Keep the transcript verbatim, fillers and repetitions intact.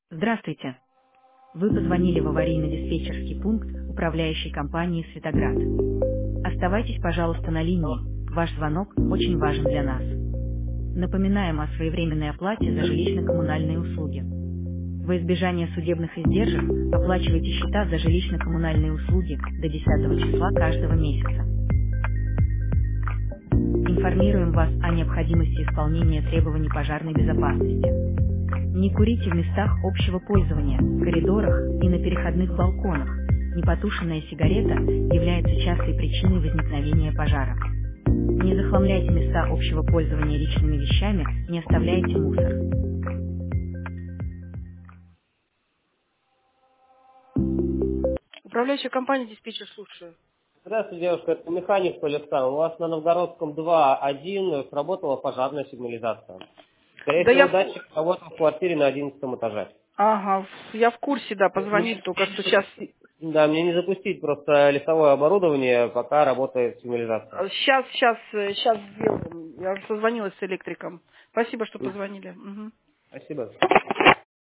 Здравствуйте. Вы позвонили в аварийно-диспетчерский пункт управляющей компании «Светоград». Оставайтесь, пожалуйста, на линии. Ваш звонок очень важен для нас. Напоминаем о своевременной оплате за жилищно-коммунальные услуги. Во избежание судебных издержек оплачивайте счета за жилищно-коммунальные услуги до десятого числа каждого месяца. Информируем вас о необходимости исполнения требований пожарной безопасности. Не курите в местах общего пользования, коридорах и на переходных балконах. Непотушенная сигарета является частой причиной возникновения пожара. Не захламляйте места общего пользования личными вещами, не оставляйте мусор. Управляющая компания «Диспетчер», слушаю. Здравствуйте, девушка, это механик Полюстан. У вас на Новгородском два один сработала пожарная сигнализация. Скорее Да всего, я... датчик работал в квартире на одиннадцатом этаже. Ага, я в курсе, да, позвонили только что сейчас. Да, мне не запустить просто лесовое оборудование, пока работает сигнализация. Сейчас, сейчас, сейчас сделаем. Я созвонилась с электриком. Спасибо, что М, позвонили. Мгм. Спасибо.